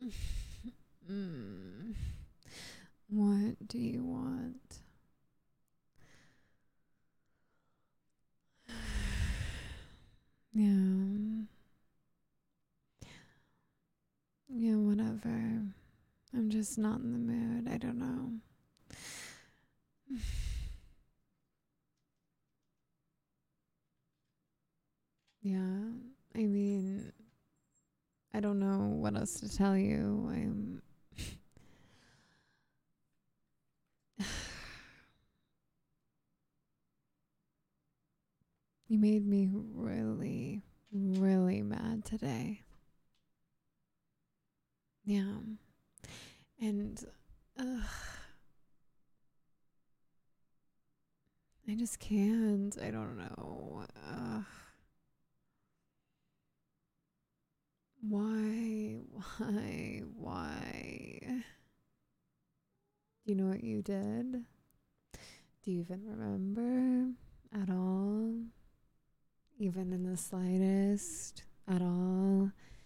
Mm. What do you want? Yeah. Yeah, whatever. I'm just not in the mood. I don't know. Yeah. I mean, I don't know what else to tell you. You made me really, really mad today. Yeah. And I just can't. I don't know. Why? Why? Do you know what you did? Do you even remember at all? Even in the slightest? At all?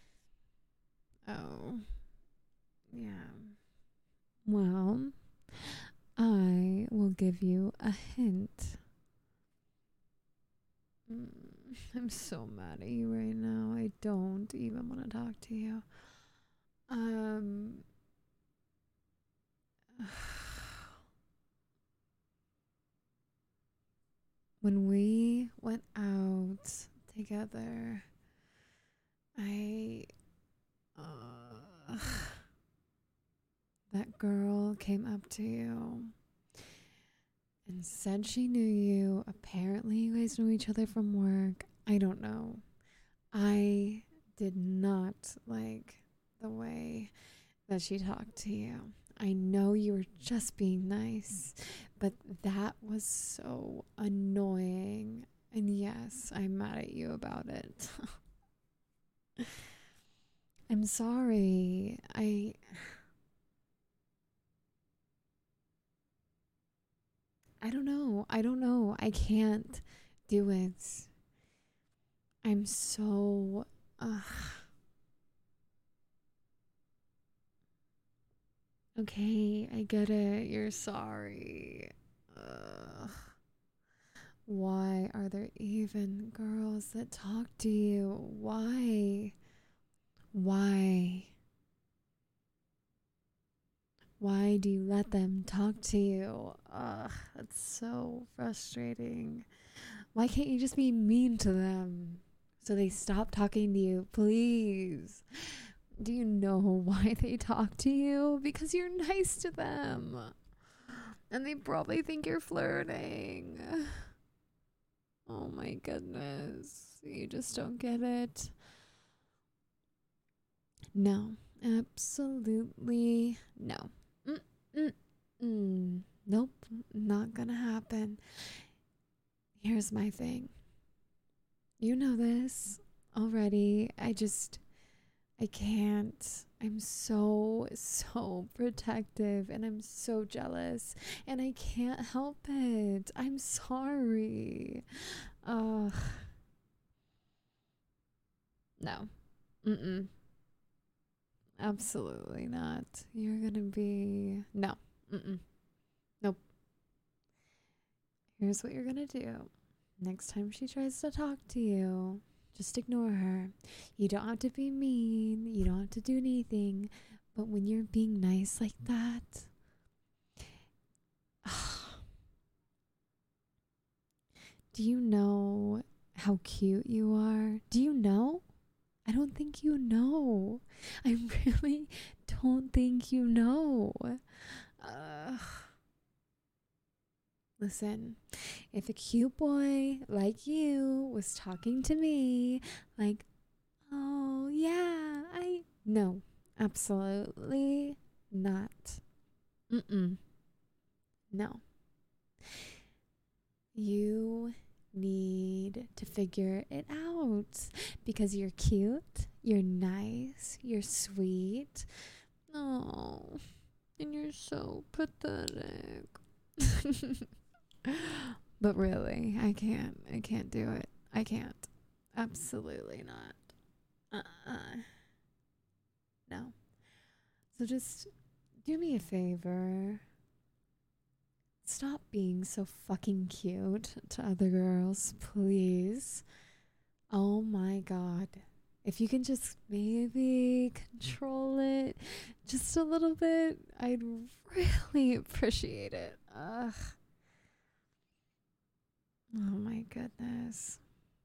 Oh, yeah. Well, I will give you a hint. I'm so mad at you right now. I don't even want to talk to you. Um, when we went out together, I, uh, that girl came up to you and said she knew you. Apparently, you guys know each other from work. I don't know. I did not like the way that she talked to you. I know you were just being nice, but that was so annoying. And yes, I'm mad at you about it. I'm sorry. I don't know. I don't know. I can't do it. I'm so okay, I get it. You're sorry. Ugh. Why are there even girls that talk to you? Why? Why? Why do you let them talk to you? Ugh, that's so frustrating. Why can't you just be mean to them so they stop talking to you? Please. Do you know why they talk to you? Because you're nice to them. And they probably think you're flirting. Oh my goodness. You just don't get it. No, absolutely no. Nope, not gonna happen. Here's my thing. You know this already. I can't. I'm so protective and I'm so jealous and I can't help it. I'm sorry. Ugh. No. Mm-mm. Absolutely not. You're gonna be. No. Mm-mm. Nope. Here's what you're gonna do. Next time she tries to talk to you, just ignore her. You don't have to be mean. You don't have to do anything. But when you're being nice like that, do you know how cute you are? Do you know? I don't think you know. I really don't think you know. Ugh. Listen, if a cute boy like you was talking to me, like, oh, yeah, no, absolutely not. Mm-mm. No. You need to figure it out because you're cute, you're nice, you're sweet. Oh, and you're so pathetic. But really, I can't. I can't do it. I can't. Absolutely not. Uh-uh. No. So just do me a favor. Stop being so fucking cute to other girls, please. Oh my god. If you can just maybe control it just a little bit, I'd really appreciate it. Ugh. Oh my goodness.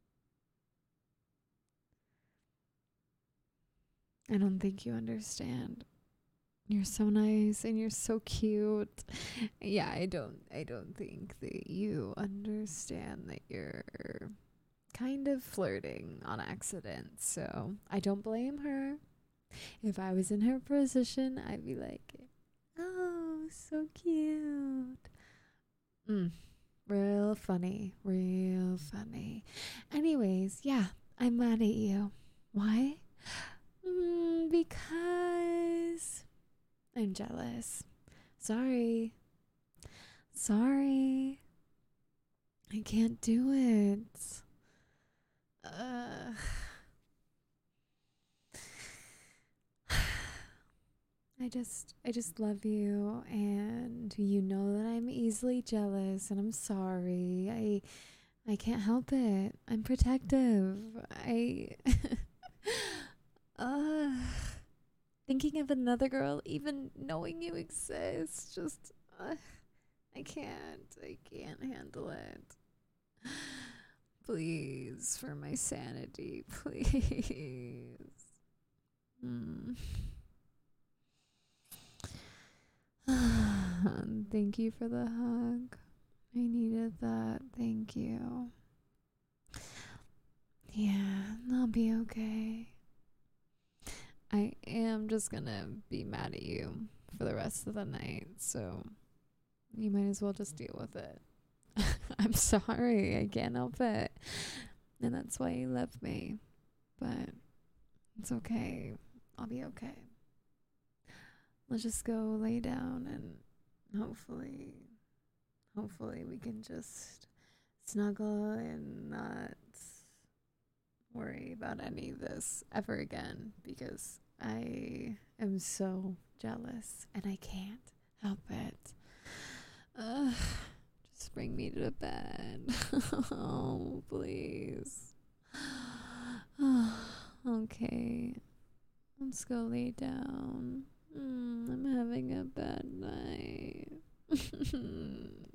I don't think you understand. You're so nice and you're so cute. Yeah, I don't think that you understand that you're kind of flirting on accident. So, I don't blame her. If I was in her position, I'd be like, "Oh, so cute." Mm, real funny, real funny. Anyways, yeah, I'm mad at you. Why? Because I'm jealous. Sorry. Sorry. I can't do it. Uh, I just love you, and you know that I'm easily jealous, and I'm sorry. I can't help it. I'm protective. I uh thinking of another girl, even knowing you exist, just I can't handle it. Please, for my sanity, please. Mm. Thank you for the hug. I needed that. Thank you. Yeah, I'll be okay. I am just gonna be mad at you for the rest of the night, so you might as well just deal with it. I'm sorry, I can't help it. And that's why you left me. But it's okay. I'll be okay. Let's just go lay down and hopefully we can just snuggle and not worry about any of this ever again, because I am so jealous and I can't help it. Just bring me to bed. Oh, please. Okay. Let's go lay down. I'm having a bad night.